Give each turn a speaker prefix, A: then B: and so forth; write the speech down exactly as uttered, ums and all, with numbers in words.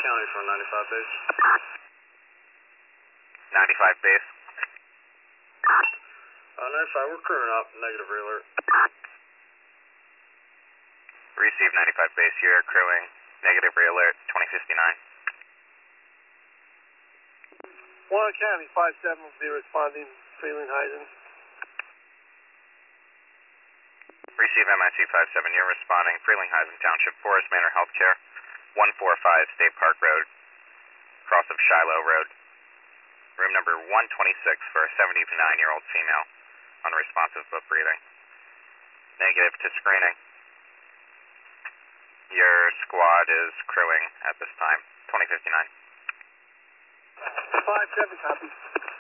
A: County from ninety-five base.
B: ninety-five base.
A: Uh, ninety-five, we're crewing up, negative alert.
B: Receive ninety-five base here, crewing, negative alert, twenty fifty-nine.
C: Warren County, five seven will be responding, Frelinghuysen.
B: Receive M I C five seven, you're responding, Frelinghuysen Township, Forest Manor Healthcare, one four five State Park Road, cross of Shiloh Road. Room number one twenty-six for a seventy-nine-year-old female, unresponsive but breathing. Negative to screening. Your squad is crewing at this time, twenty fifty-nine.
C: five seven, copy.